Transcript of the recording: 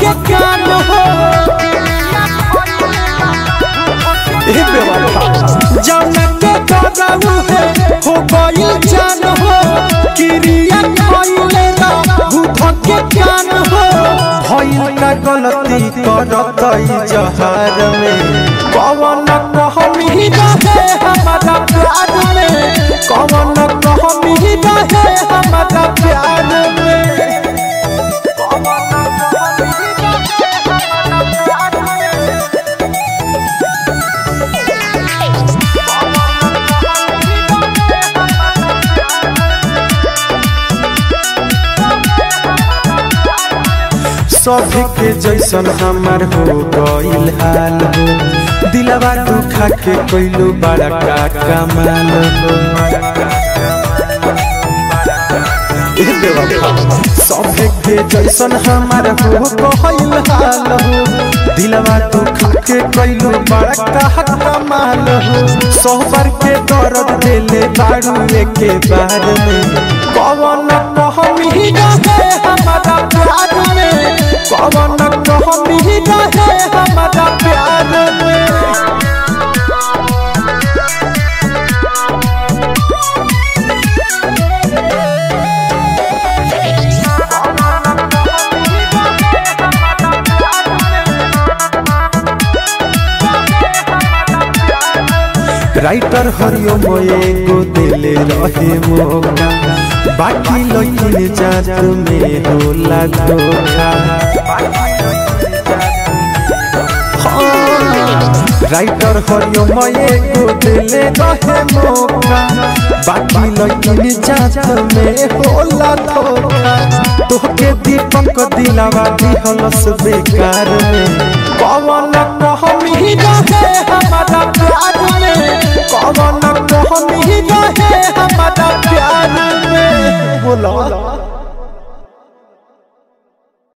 के कान हो जौना के गदाऊ है हो गइल जान हो क्रिया कइले ना बुध के कान हो भइल का गलती करतई जहार में कवन कहमी रहे हमारा प्यार में कवन कहमी रहे हमारा प्यार में सभी के जैसन हमार हो गइल हाल हो दिलवा दुखा के कोइलो बड़ा का कमाल हो सभी के जैसन हमार हो गइल हाल हो दिलवा दुखा के कोइलो बड़ा का कमाल हो सोहबर के दर्द देले बाड़ू के बार में कवन कहमी रहे हमारा प्यार में कवन कहमी रहे हमारा प्यार में राइटर हरिओम एगो दिले रहे मौका बाकी लइकिन जात में होला धोखा राइटर हरिओम एगो दिले रहे मौका बाकी लइकिन जात में होला धोखा तोहके दीपक दिलावा दिहलस बेकार में